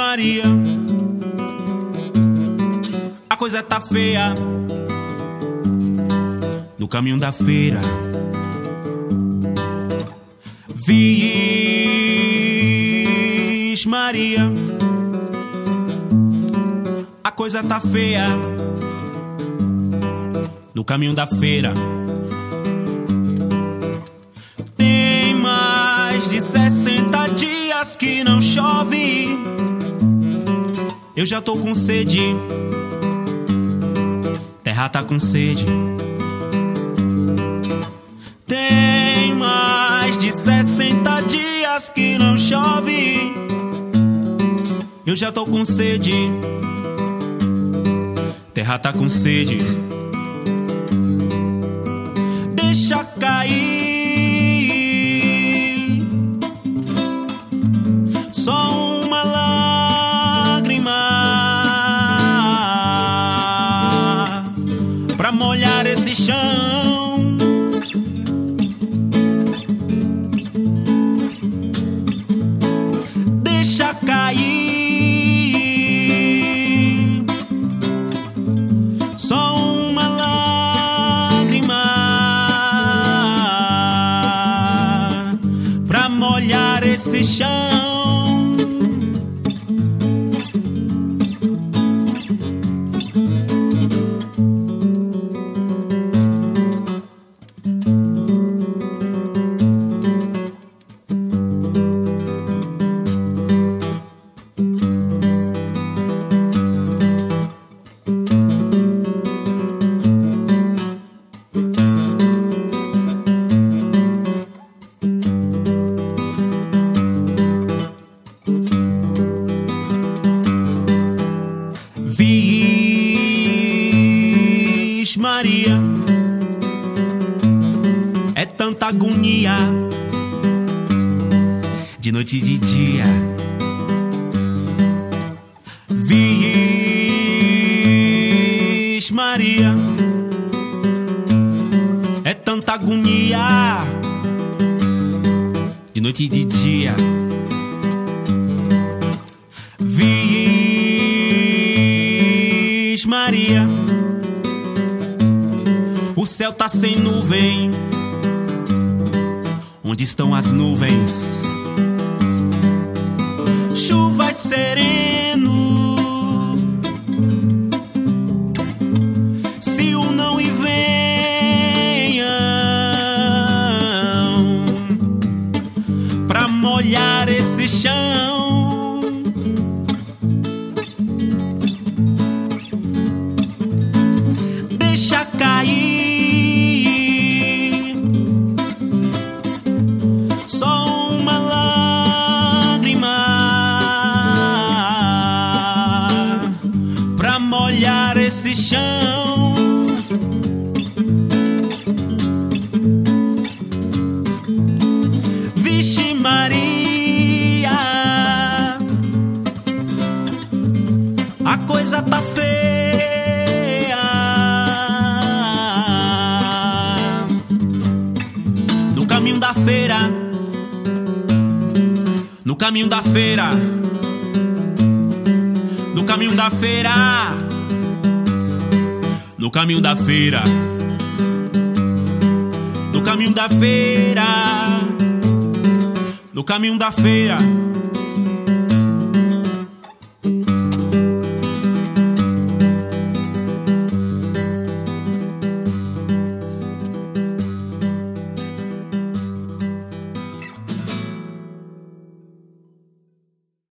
Maria, a coisa tá feia no caminho da feira. Vixe Maria, a coisa tá feia no caminho da feira. Tem mais de 60 dias que não chove. Eu já tô com sede, terra tá com sede. Tem mais de 60 dias que não chove. Eu já tô com sede, terra tá com sede. Deixa cair só uma lágrima pra molhar esse chão. Deixa cair só uma lágrima pra molhar esse chão. Vixe Maria, é tanta agonia de noite e de dia. Vixe Maria, é tanta agonia de noite e de dia. Vixe Maria, o céu tá sem nuvem. Onde estão as nuvens? Chuva sereno, se o não e venham pra molhar esse chão. Deixa cair só uma lágrima pra molhar esse chão. Vixe Maria, a coisa tá feia no caminho da feira, no caminho da feira, no caminho da feira, no caminho da feira, no caminho da feira, no caminho da feira.